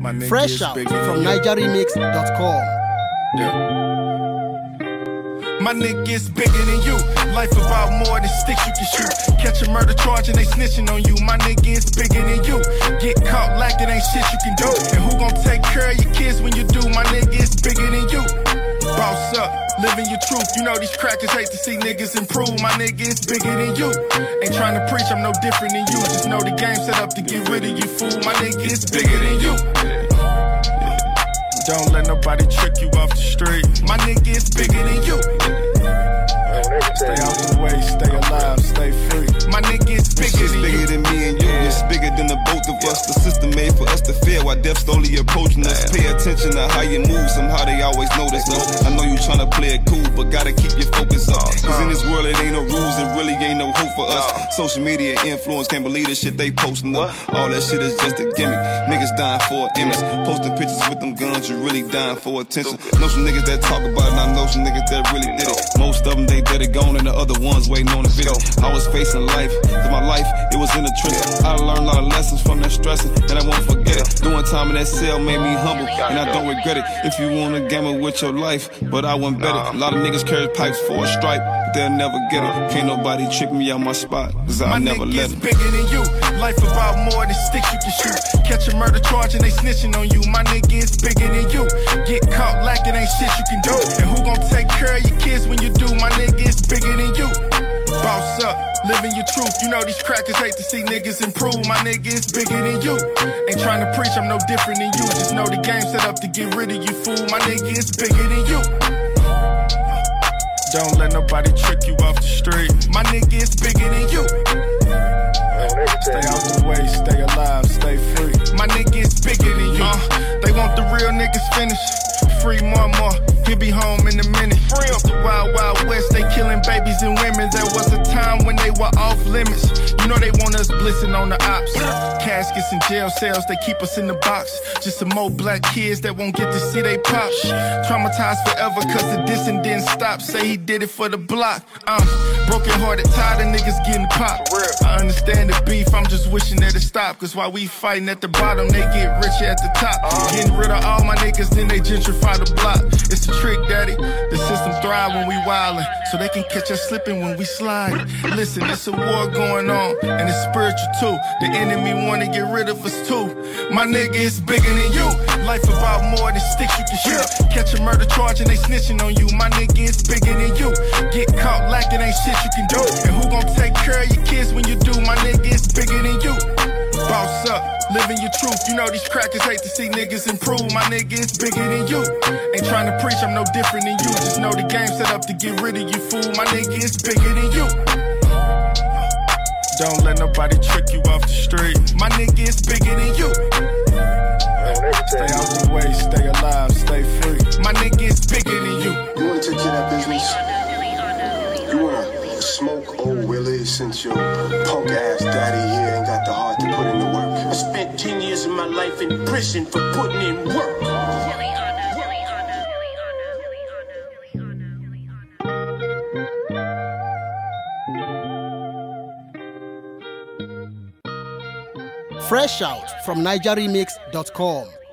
Fresh out from NigerRemix.com. Yeah. My nigga is bigger than you. Life about more than sticks you can shoot. Catch a murder charge and they snitching on you. My nigga is bigger than you. Get caught like it ain't shit you can do. And who gon' take care of your kids when you do? My nigga is bigger than you. Boss up, living your truth. You know these crackers hate to see niggas improve. My nigga is bigger than you. Ain't trying to preach, I'm no different than you. Just know the game set up to get rid of you, fool. My nigga is bigger than you. Don't let nobody trick you off the street. My nigga is bigger than you. Stay out the way, stay alive, stay free. My nigga is bigger than you. Bigger than me and you. It's bigger than the both of us. The system made for us to fear while death slowly approaching us. Pay attention to how you move, somehow they always notice us. I know you tryna play it cool, but gotta keep your focus up. Cause in this world it ain't no rules, it really ain't no hope for us. Social media influence, can't believe the shit they posting up. All that shit is just a gimmick. Niggas dying for an image. Posting pictures with them guns, you really dying for attention. Know some niggas that talk about it, and I know some niggas that really did it. Most of them they dead it gone, and the other ones waiting on the video. I was facing life, cause my life, it was in the trenches. I learned a lot of lessons from that stressing, and I won't forget it. Doing time in that cell made me humble, and I don't regret it. If you wanna gamble with your life, but I wouldn't bet it. A lot of niggas carry pipes for a stripe, but they'll never get it. Can't nobody trick me out my spot, cause I'll never let it. My nigga is bigger than you. Life about more than sticks you can shoot. Catch a murder charge and they snitching on you. My nigga is bigger than you. Get caught like it ain't shit you can do. And who gon' take care of your kids when you do? My nigga is bigger than you. Boss up, living your truth. You know these crackers hate to see niggas improve. My nigga is bigger than you. Ain't trying to preach, I'm no different than you. Just know the game set up to get rid of you, fool. My nigga is bigger than you. Don't let nobody trick you off the street. My nigga is bigger than you. Stay out the way, stay alive, stay free. My nigga is bigger than you. They want the real niggas finished. Free more, he'll be home in a minute. Free up the wild, wild west, they killing babies and women. There was a time when they were off limits. You know they want us blissing on the ops. Caskets and jail cells, they keep us in the box. Just some more black kids that won't get to see they pops. Traumatized forever cause the dissing didn't stop. Say he did it for the block. Broken hearted, tired of niggas getting popped. I understand the beef, I'm just wishing that it stopped. Cause while we fighting at the bottom, they get richer at the top. Getting rid of all my niggas, then they gentrify the block. It's a trick, daddy. The system thrive when we wildin', so they can catch us slipping when we slide. Listen, it's a war going on, and it's spiritual too. The enemy wanna get rid of us too. My nigga is bigger than you. Life about more than sticks you can shoot. Catch a murder charge and they snitching on you. My nigga is bigger than you. Get caught like it ain't shit you can do. And who gon' take care of your kids when you do? My nigga is bigger than you. Boss up, living your truth. You know these crackers hate to see niggas improve. My nigga is bigger than you. Ain't trying to preach, I'm no different than you. Just know the game set up to get rid of you, fool. My nigga is bigger than you. Don't let nobody trick you off the street. My nigga is bigger than you. Stay out the way, stay alive, stay free. My nigga is bigger than you. You wanna take care of that business? You wanna smoke old Willie since your punk ass daddy here ain't got the heart to put in the work? I spent 10 years of my life in prison for putting in work. Fresh out from NigerRemix.com.